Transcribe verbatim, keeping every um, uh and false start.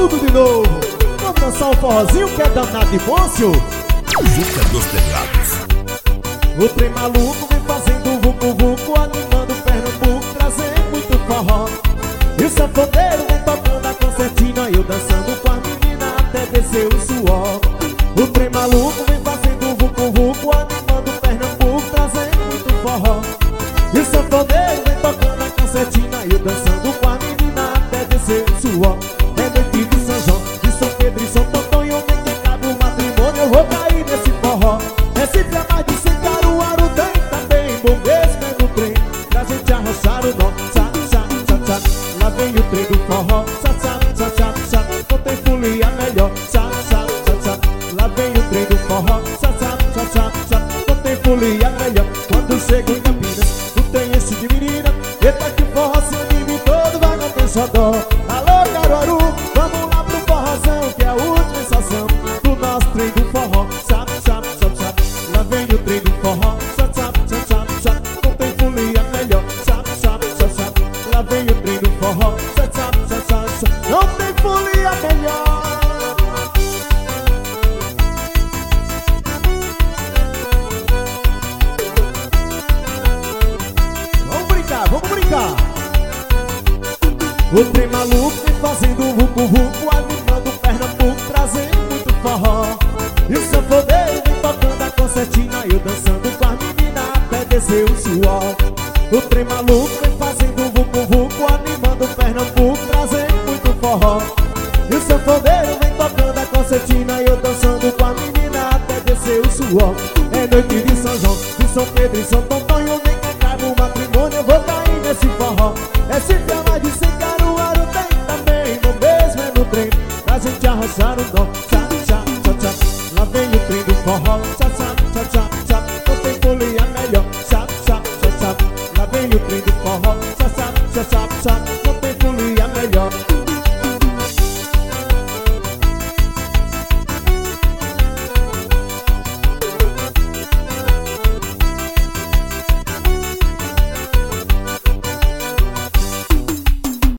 tudo de novo. Vamos dançar um forrozinho que é danado de bom, senhor. Música dos Teclados. O trem maluco vem fazendo vucu-vucu, animando Pernambuco, trazendo muito forró. E o sanfoneiro vem tocando a concertina, e eu dançando com a menina até descer o suor. O trem maluco vem fazendo vucu-vucu, animando Pernambuco, trazendo muito forró. E o sanfoneiro vem tocando a concertina, e eu dançando com a menina até descer o suor. É noite de São João, de São Pedro e São Tontonho, nem que cabe o matrimônio, eu vou cair nesse forró. É sempre a mais de cem Caruaru tem também, bom mesmo é no trem, pra gente arrochar o nó. Tchá, tchá, tchá, tchá. Lá vem o trem do forró. Tchá, tchá, tchá, tchá, tchá. Não tem folia melhor. Tchá, tchá, tchá, tchá. Lá vem o trem do forró. Tchá, tchá, tchá, tchá, tchá. Não tem folia melhor. Quando chego em Campinas, não tem esse de menina. Eita que o forró se anime todo, vai não tem xodó. Alô Caruaru, vamos lá pro forrozão, que é a última estação do nosso trem do forró. Tchá, tchá, tchá, tchá. Lá vem o trem do forró. Tchá, tchá, tchá, tchá, tchá. Não tem folia melhor. Tchá, tchá, tchá, tchá. Lá vem o trem do forró. Tchá, tchá, tchá, tchá, tchá. Não tem folia melhor. Vamos brincar, vamos brincar. O trem maluco vem fazendo vucu-vucu, animando Pernambuco, trazendo muito forró. E o sanfoneiro vem tocando a concertina, e eu dançando com a menina até descer o suor. O trem maluco vem fazendo vucu-vucu, animando Pernambuco, trazendo muito forró. E o sanfoneiro vem tocando a concertina, e eu dançando com a menina até descer o suor. É noite de São João, de São Pedro e São Tontonho, nem que acabe o matrimônio, eu vou cair nesse forró. É sempre a mais de cem Caruaru tem também, no mesmo é no trem, pra gente arrochar o nó. Tchá, tchá, tchá, tchá. Lá vem o trem do forró. Tchá, tchá, tchá, tchá, tchá. Não tem folia melhor. Tchá, tchá, tchá, tchá. Lá vem o trem do forró. Tchá, tchá, tchá, tchá, tchá.